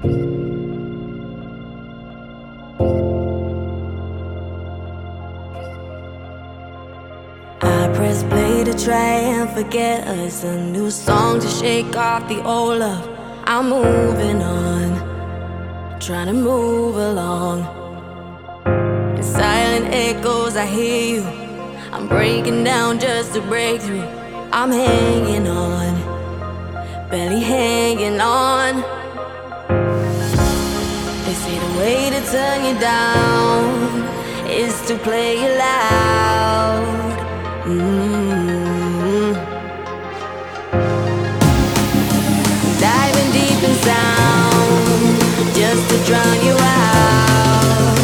I press play to try and forget us, a new song to shake off the old love. I'm moving on, trying to move along. In silent echoes I hear you, I'm breaking down just to break through. I'm hanging on, barely hanging on. They say the way to turn you down is to play you loud. Diving deep in sound just to drown you out.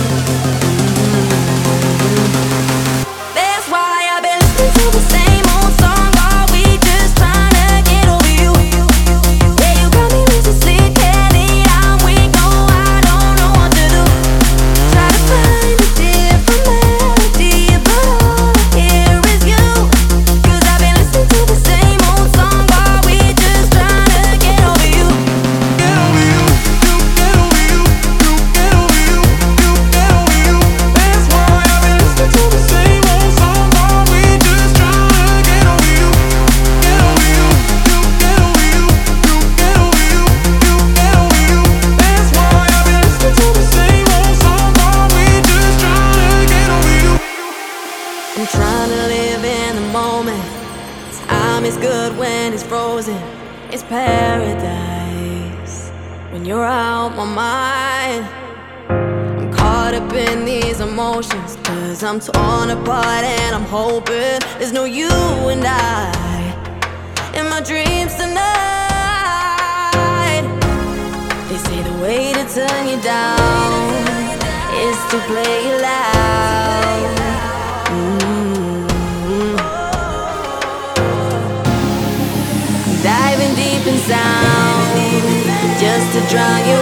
That's why I've been listening to the same old song all week, just trying to get over you. Yeah, you got me losing sleep, can't eat, I'm weak, no, I don't know what to do. Try to find a different melody, but all I hear is you. 'Cause I've been listening to the same old song all week, just trying to get over you. Get over you, get over you, get over you, get over you. That's why I've been listening to the same old song all week, just trying to get over you. Get over you, get over you, get over you, get over you. That's why I've been listening to the same old song all week, just trying to get over you. I'm trying to live in the moment. Time is good when it's frozen. It's paradise when you're out my mind. I'm caught up in these emotions, 'cause I'm torn apart and I'm hoping there's no you and I in my dreams tonight. They say the way to turn you down is to play you loud. Diving deep in sound just to drown you